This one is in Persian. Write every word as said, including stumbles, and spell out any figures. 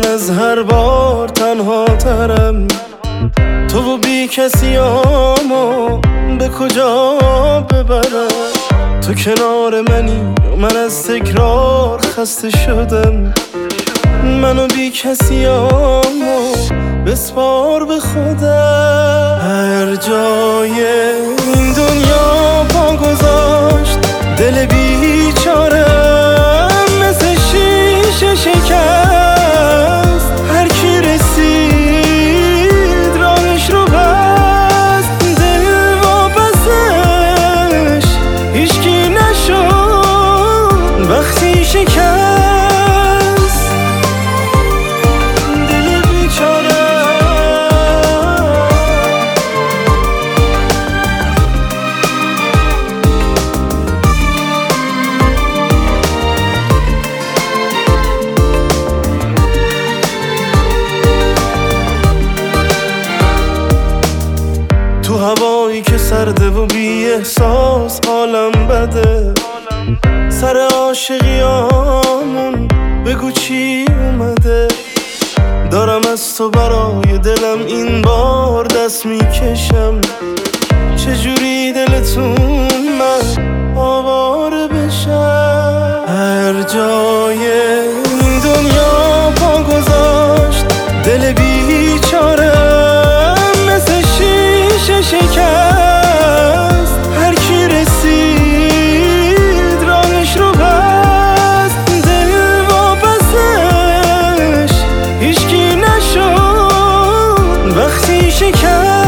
من از هر بار تنها ترم. تو و بی کسیامو به کجا ببرم؟ تو کنار منی و من از تکرار خسته شدم. منو بی کسیامو بسپار به خودم. هر جای این دنیا پا گذاشت دل بیچارم مثل شیشه شکست. هر کی رسید راهش رو بست، دل واپسش هیچکی نشد وقتی شکست. تو هوایی که سرده و بی احساس حالم بده. سر عاشقیامون بگو چی اومده؟ دارم از تو برای دلم این بار دست میکشم. چجوری دلتون من آواره بشم؟ هر جای این دنیا پا گذاشت دل بیچارم مثل شیشه شکست. هر کی رسید راهش رو بست، دل واپسش هیچکی نشد وقتی شکست.